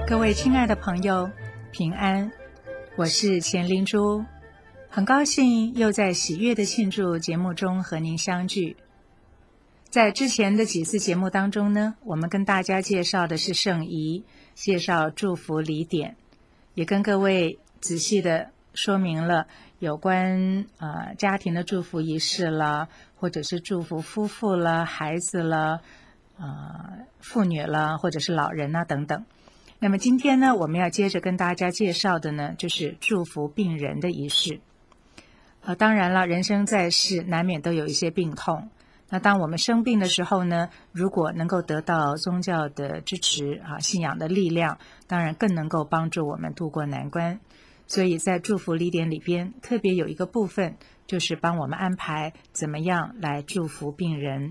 各位亲爱的朋友，平安，我是钱灵珠，很高兴又在喜悦的庆祝节目中和您相聚。在之前的几次节目当中呢，我们跟大家介绍的是圣仪，介绍祝福礼典，也跟各位仔细的说明了有关家庭的祝福仪式了，或者是祝福夫妇了、孩子了、妇女了，或者是老人啊等等。那么今天呢，我们要接着跟大家介绍的呢，就是祝福病人的仪式。当然了，人生在世难免都有一些病痛。那当我们生病的时候呢，如果能够得到宗教的支持信仰的力量，当然更能够帮助我们度过难关。所以在祝福礼典里边，特别有一个部分，就是帮我们安排怎么样来祝福病人。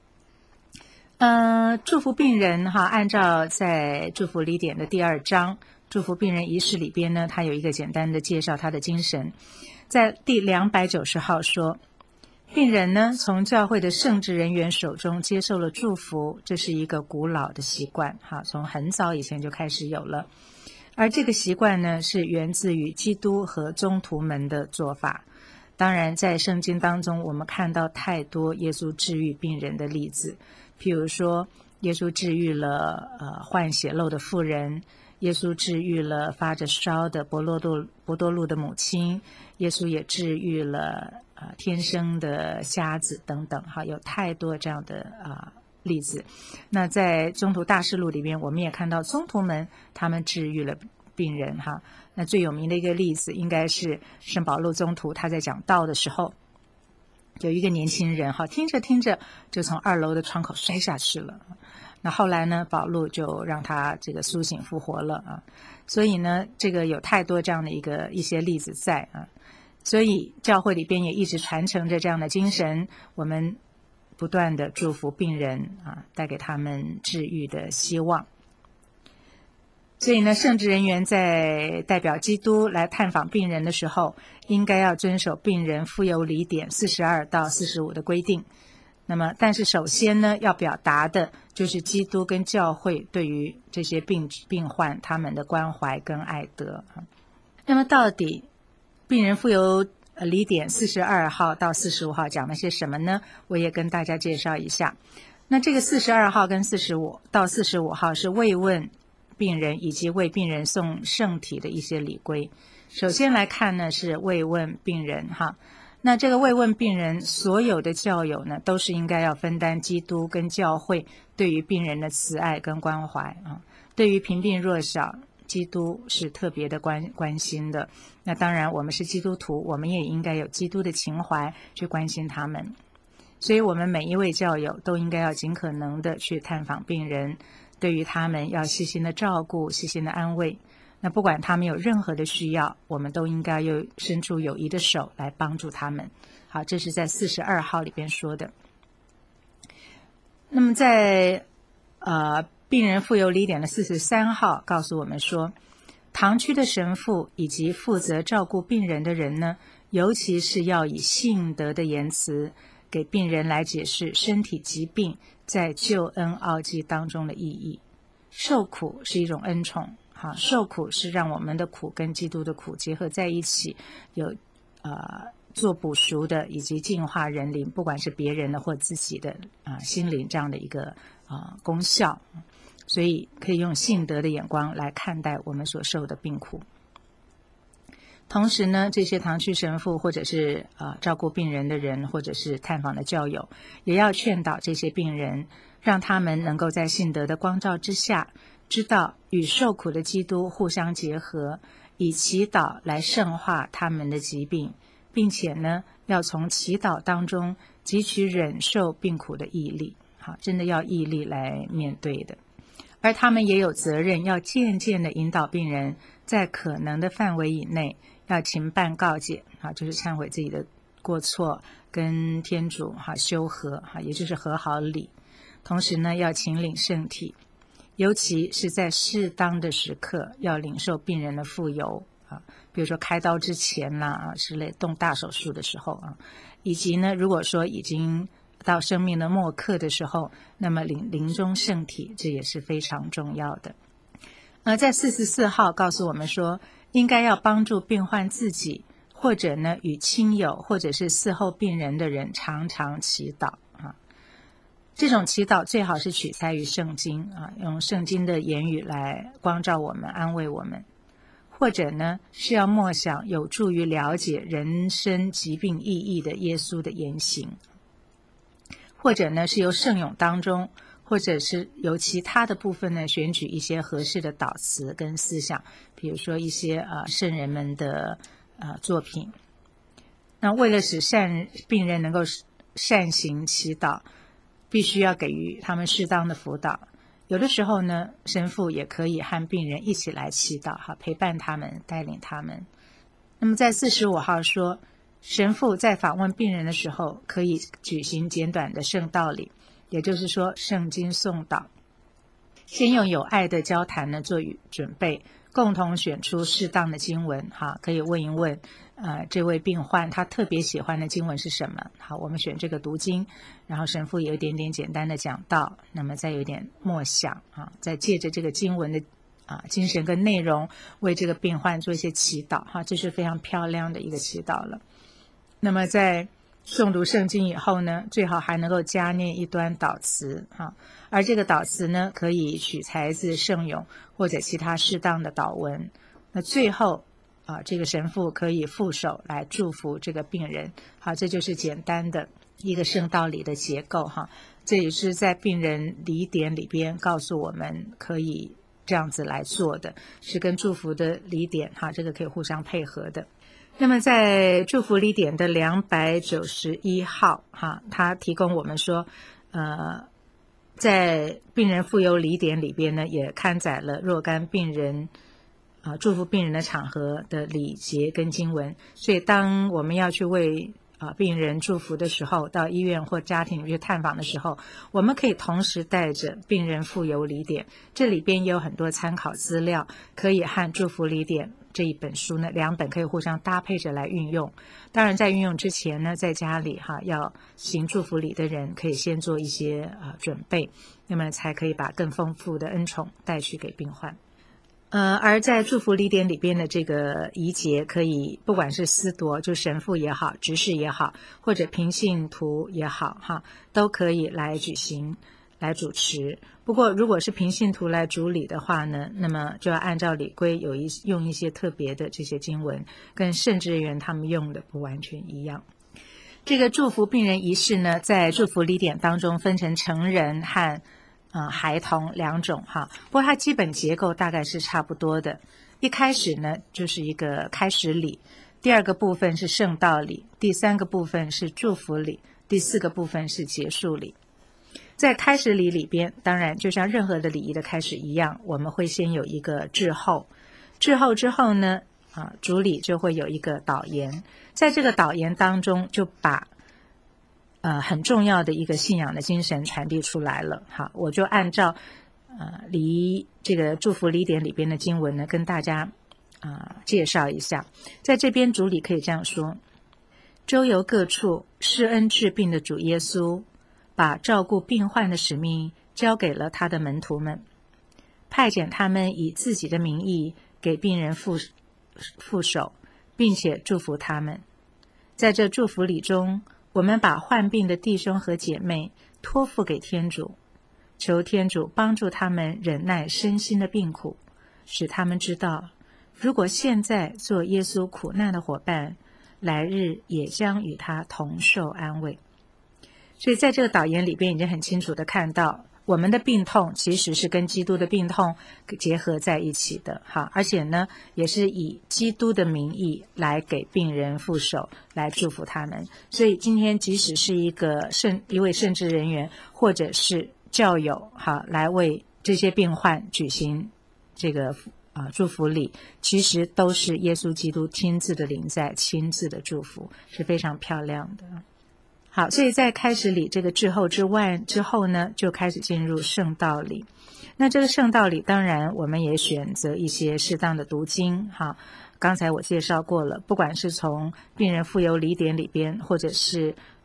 祝福病人按照在祝福礼典的第2章祝福病人仪式里边呢，它有一个简单的介绍他的精神。在第290号说，病人呢从教会的圣职人员手中接受了祝福，这是一个古老的习惯从很早以前就开始有了。而这个习惯呢，是源自于基督和宗徒们的做法。当然在圣经当中，我们看到太多耶稣治愈病人的例子，譬如说耶稣治愈了患血漏的妇人，耶稣治愈了发着烧的伯多禄的母亲，耶稣也治愈了天生的瞎子等等有太多这样的例子。那在宗徒大事录里面，我们也看到宗徒们他们治愈了病人那最有名的一个例子应该是圣保禄宗徒，他在讲道的时候，有一个年轻人听着听着就从2楼的窗口摔下去了。那后来呢，保禄就让他这个苏醒复活了所以呢，这个有太多这样的一些例子在所以教会里边也一直传承着这样的精神，我们不断的祝福病人带给他们治愈的希望。所以呢，圣职人员在代表基督来探访病人的时候，应该要遵守病人傅油礼典42到45的规定。那么但是首先呢，要表达的就是基督跟教会对于这些病患他们的关怀跟爱德那么到底病人傅油礼典42号到45号讲了些什么呢？我也跟大家介绍一下。那这个42号跟45到45号是慰问病人以及为病人送圣体的一些礼规。首先来看呢，是慰问病人那这个慰问病人，所有的教友呢都是应该要分担基督跟教会对于病人的慈爱跟关怀对于贫病弱小，基督是特别的关心的。那当然我们是基督徒，我们也应该有基督的情怀去关心他们。所以我们每一位教友都应该要尽可能的去探访病人，对于他们要细心的照顾，细心的安慰。那不管他们有任何的需要，我们都应该伸出友谊的手来帮助他们。好，这是在42号里边说的。那么在病人傅油礼典的43号告诉我们说，堂区的神父以及负责照顾病人的人呢，尤其是要以信德的言辞给病人来解释身体疾病在救恩奥迹当中的意义。受苦是一种恩宠受苦是让我们的苦跟基督的苦结合在一起，有做补赎的以及净化人灵，不管是别人的或自己的心灵这样的一个功效。所以可以用信德的眼光来看待我们所受的病苦。同时呢，这些堂区神父或者是照顾病人的人，或者是探访的教友，也要劝导这些病人，让他们能够在信德的光照之下，知道与受苦的基督互相结合，以祈祷来圣化他们的疾病，并且呢，要从祈祷当中汲取忍受病苦的毅力。真的要毅力来面对的。而他们也有责任要渐渐地引导病人，在可能的范围以内，要勤办告解就是忏悔自己的过错，跟天主修和也就是和好礼。同时呢，要请领圣体，尤其是在适当的时刻要领受病人的傅油比如说开刀之前啦之类，动大手术的时候以及呢，如果说已经到生命的末刻的时候，那么临终圣体，这也是非常重要的。 在44号告诉我们说，应该要帮助病患自己，或者呢与亲友或者是伺候病人的人常常祈祷啊。这种祈祷最好是取材于圣经啊，用圣经的言语来光照我们，安慰我们。或者呢是要默想有助于了解人生疾病意义的耶稣的言行。或者呢是由圣咏当中，或者是由其他的部分呢选取一些合适的祷词跟思想，比如说一些圣人们的作品。那为了使病人能够善行祈祷，必须要给予他们适当的辅导。有的时候呢，神父也可以和病人一起来祈祷，陪伴他们，带领他们。那么在45号说，神父在访问病人的时候，可以举行简短的圣道礼，也就是说圣经诵祷。先用有爱的交谈呢做准备，共同选出适当的经文，可以问一问这位病患他特别喜欢的经文是什么。好，我们选这个读经，然后神父有一点点简单的讲道，那么再有一点默想再借着这个经文的精神跟内容，为这个病患做一些祈祷这是非常漂亮的一个祈祷了。那么在诵读圣经以后呢，最好还能够加念一段祷词而这个祷词呢，可以取材自圣咏或者其他适当的祷文。那最后这个神父可以负手来祝福这个病人。好，这就是简单的一个圣道礼的结构这也是在病人礼典里边告诉我们可以这样子来做的，是跟祝福的礼典这个可以互相配合的。那么在祝福礼典的291号他提供我们说在病人傅油礼典里边呢，也刊载了若干病人祝福病人的场合的礼节跟经文。所以当我们要去为病人祝福的时候，到医院或家庭去探访的时候，我们可以同时带着病人傅油礼典，这里边也有很多参考资料，可以和祝福礼典这一本书呢2本可以互相搭配着来运用。当然在运用之前呢，在家里要行祝福礼的人可以先做一些准备，那么才可以把更丰富的恩宠带去给病患。而在祝福礼典里边的这个仪节，可以不管是司铎，就神父也好，执事也好，或者平信徒也好都可以来举行来主持。不过如果是平信徒来主礼的话呢，那么就要按照礼规用一些特别的这些经文，跟圣职人员他们用的不完全一样。这个祝福病人仪式呢，在祝福礼典当中分成成人和孩童2种不过它基本结构大概是差不多的。一开始呢就是一个开始礼，第2个部分是圣道礼，第3个部分是祝福礼，第4个部分是结束礼。在开始礼里边，当然就像任何的礼仪的开始一样，我们会先有一个致候，致候之后呢主礼就会有一个导言，在这个导言当中就把很重要的一个信仰的精神传递出来了。好，我就按照这个祝福礼典里边的经文呢，跟大家介绍一下。在这边主礼可以这样说：周游各处施恩治病的主耶稣，把照顾病患的使命交给了他的门徒们，派遣他们以自己的名义给病人负手，并且祝福他们。在这祝福礼中，我们把患病的弟兄和姐妹托付给天主，求天主帮助他们忍耐身心的病苦，使他们知道，如果现在做耶稣苦难的伙伴，来日也将与他同受安慰。所以在这个导言里边已经很清楚的看到，我们的病痛其实是跟基督的病痛结合在一起的而且呢也是以基督的名义来给病人负手，来祝福他们。所以今天即使是一位圣职人员或者是教友来为这些病患举行这个祝福礼，其实都是耶稣基督亲自的临在，亲自的祝福，是非常漂亮的。好，所以在开始礼这个致候之后呢，就开始进入圣道礼。那这个圣道礼当然我们也选择一些适当的读经刚才我介绍过了，不管是从病人傅油礼典里边，或者是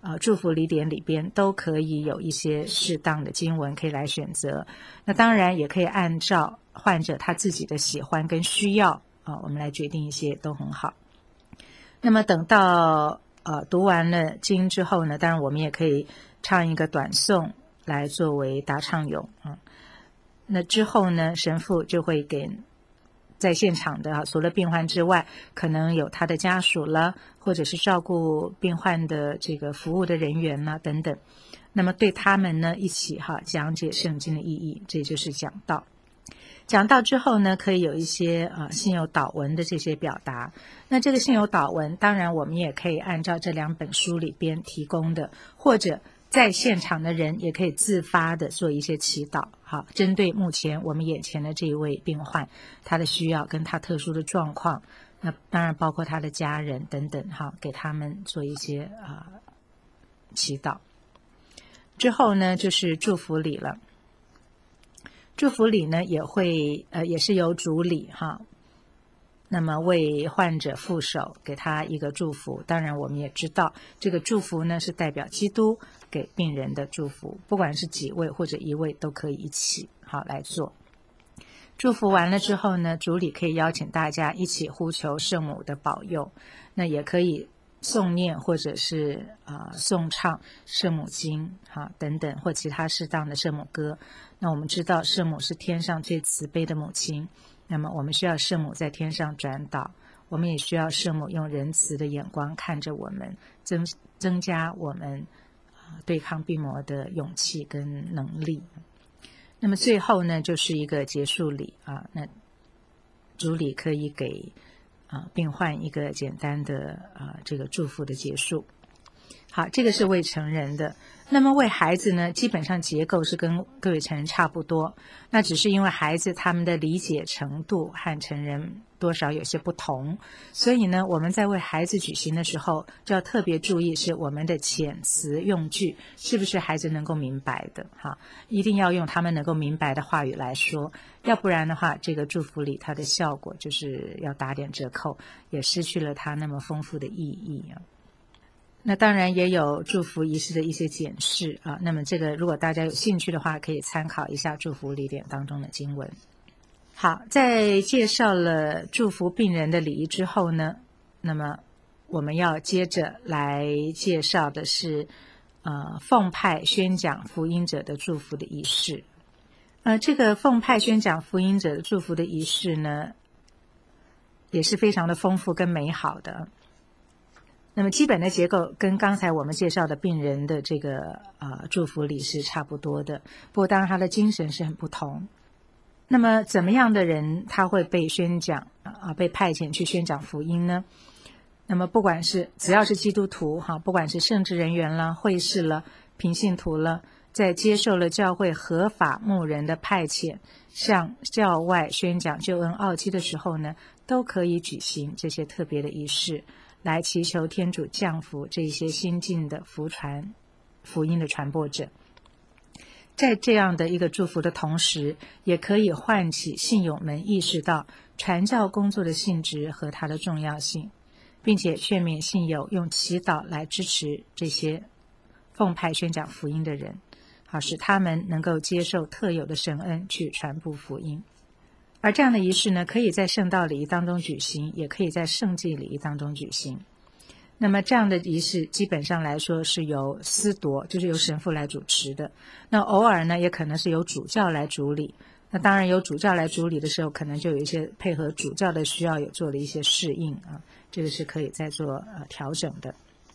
祝福礼典里边都可以有一些适当的经文可以来选择。那当然也可以按照患者他自己的喜欢跟需要我们来决定一些都很好。那么等到读完了经之后呢，当然我们也可以唱一个短颂来作为答唱咏那之后呢，神父就会给在现场的除了病患之外，可能有他的家属了，或者是照顾病患的这个服务的人员啦等等。那么对他们呢一起讲解圣经的意义，这就是讲道。讲道之后呢，可以有一些信友祷文的这些表达。那这个信友祷文，当然我们也可以按照这2本书里边提供的，或者在现场的人也可以自发的做一些祈祷，针对目前我们眼前的这一位病患，他的需要跟他特殊的状况，那当然包括他的家人等等，给他们做一些祈祷。之后呢，就是祝福礼了。祝福礼呢也是由主礼那么为患者副手，给他一个祝福。当然我们也知道这个祝福呢是代表基督给病人的祝福，不管是几位或者一位都可以一起来做。祝福完了之后呢，主礼可以邀请大家一起呼求圣母的保佑，那也可以诵念或者是诵唱圣母经等等，或其他适当的圣母歌。那我们知道圣母是天上最慈悲的母亲，那么我们需要圣母在天上转导，我们也需要圣母用仁慈的眼光看着我们，增加我们对抗病魔的勇气跟能力。那么最后呢，就是一个结束礼那主礼可以给病患一个简单的这个祝福的结束。好，这个是未成人的。那么为孩子呢，基本上结构是跟各位成人差不多，那只是因为孩子他们的理解程度和成人多少有些不同，所以呢我们在为孩子举行的时候就要特别注意是我们的遣词用句是不是孩子能够明白的一定要用他们能够明白的话语来说，要不然的话这个祝福礼它的效果就是要打点折扣，也失去了它那么丰富的意义那当然也有祝福仪式的一些解释那么这个如果大家有兴趣的话，可以参考一下祝福礼典当中的经文。好，在介绍了祝福病人的礼仪之后呢，那么我们要接着来介绍的是奉派宣讲福音者的祝福的仪式。这个奉派宣讲福音者的祝福的仪式呢，也是非常的丰富跟美好的。那么基本的结构跟刚才我们介绍的病人的这个祝福礼是差不多的，不过当然他的精神是很不同。那么怎么样的人他会被宣讲被派遣去宣讲福音呢？那么不管是只要是基督徒不管是圣职人员了、会士了、平信徒了，在接受了教会合法牧人的派遣向教外宣讲救恩奥迹的时候呢，都可以举行这些特别的仪式，来祈求天主降福这些新进的福音的传播者。在这样的一个祝福的同时，也可以唤起信友们意识到传教工作的性质和它的重要性，并且劝勉信友用祈祷来支持这些奉派宣讲福音的人，使他们能够接受特有的神恩去传播福音。而这样的仪式呢，可以在圣道礼仪当中举行，也可以在圣祭礼仪当中举行。那么这样的仪式基本上来说是由司铎，就是由神父来主持的。那偶尔呢，也可能是由主教来主理。那当然由主教来主理的时候，可能就有一些配合主教的需要，有做了一些适应这个是可以再做调整的。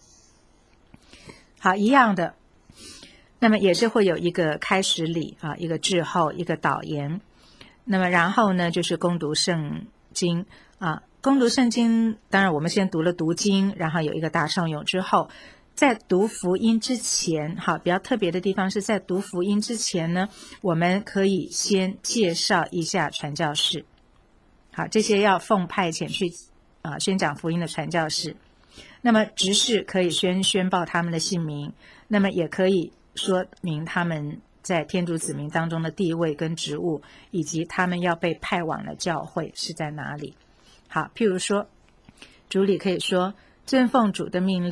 好，一样的，那么也是会有一个开始礼一个致候，一个导言。那么然后呢，就是攻读圣经攻读圣经，当然我们先读了读经，然后有一个答唱咏之后，在读福音之前比较特别的地方是在读福音之前呢，我们可以先介绍一下传教士。好，这些要奉派遣去宣讲福音的传教士，那么执事可以宣报他们的姓名，那么也可以说明他们在天主子民当中的地位跟职务，以及他们要被派往的教会是在哪里。好，譬如说主礼可以说遵奉主的命令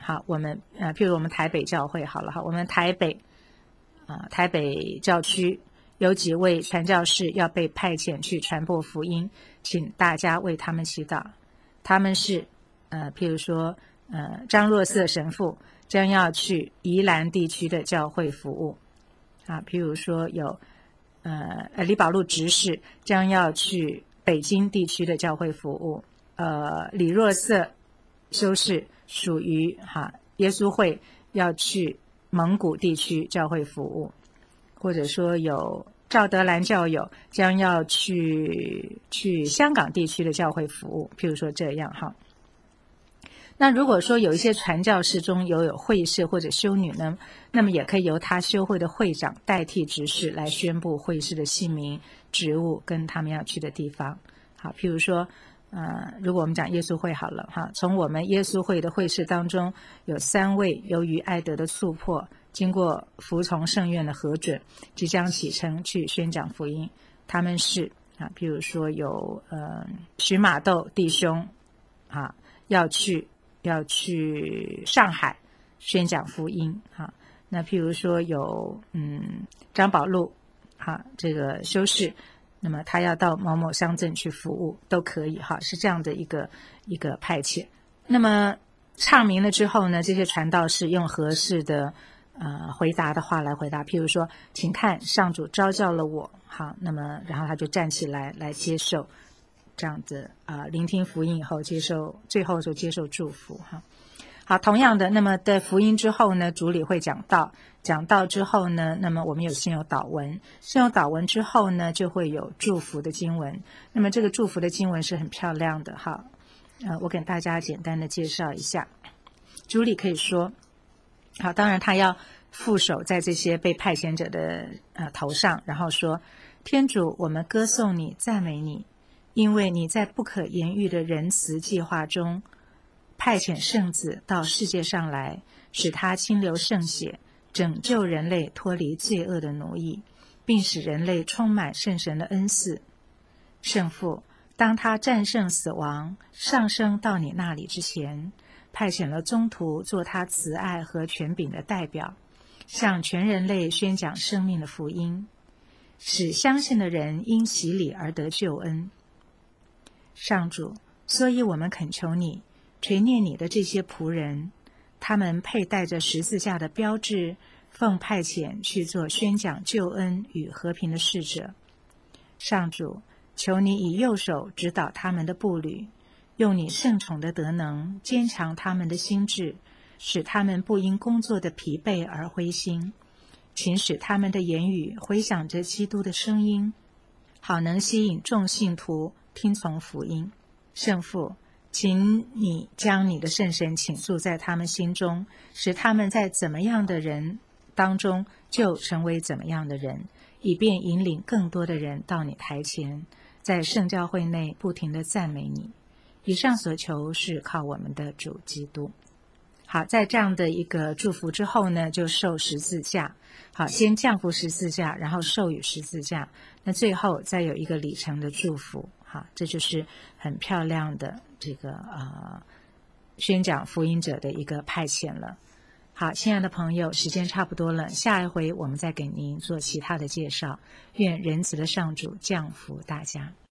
好，我们譬如我们台北教会好了哈，我们台北教区有几位传教士要被派遣去传播福音，请大家为他们祈祷。他们是譬如说张若瑟神父将要去宜兰地区的教会服务啊，譬如说有李宝禄执事将要去北京地区的教会服务，李若瑟修士属于耶稣会要去蒙古地区教会服务，或者说有赵德兰教友将要去香港地区的教会服务，譬如说这样哈。那如果说有一些传教士中有会士或者修女呢，那么也可以由他修会的会长代替执事来宣布会士的姓名、职务跟他们要去的地方。好，譬如说如果我们讲耶稣会好了哈，从我们耶稣会的会士当中有3位由于爱德的促迫，经过服从圣院的核准，即将启程去宣讲福音。他们是譬如说有徐马窦弟兄要去上海宣讲福音那譬如说有张宝禄这个修士，那么他要到某某乡镇去服务都可以是这样的一个派遣。那么唱名了之后呢，这些传道士用合适的回答的话来回答，譬如说请看上主召叫了我，好，那么然后他就站起来接受这样子聆听福音以后最后就接受祝福好，同样的，那么在福音之后呢，主礼会讲道之后呢，那么我们先有祷文之后呢，就会有祝福的经文。那么这个祝福的经文是很漂亮的我给大家简单的介绍一下。主礼可以说好，当然他要覆手在这些被派遣者的头上，然后说：天主，我们歌颂你，赞美你，因为你在不可言喻的仁慈计划中派遣圣子到世界上来，使他亲流圣血，拯救人类脱离罪恶的奴役，并使人类充满圣神的恩赐。圣父，当他战胜死亡，上升到你那里之前，派遣了宗徒做他慈爱和权柄的代表，向全人类宣讲生命的福音，使相信的人因洗礼而得救恩。上主，所以我们恳求你垂念你的这些仆人，他们佩戴着十字架的标志，奉派遣去做宣讲救恩与和平的使者。上主，求你以右手指导他们的步履，用你圣宠的德能坚强他们的心智，使他们不因工作的疲惫而灰心，请使他们的言语回响着基督的声音，好能吸引众信徒听从福音。圣父，请你将你的圣神倾注在他们心中，使他们在怎么样的人当中就成为怎么样的人，以便引领更多的人到你台前，在圣教会内不停地赞美你。以上所求是靠我们的主基督。好，在这样的一个祝福之后呢，就受十字架。好，先降服十字架，然后授予十字架，那最后再有一个里程的祝福。好，这就是很漂亮的这个宣讲福音者的一个派遣了。好，亲爱的朋友，时间差不多了，下一回我们再给您做其他的介绍。愿仁慈的上主降福大家。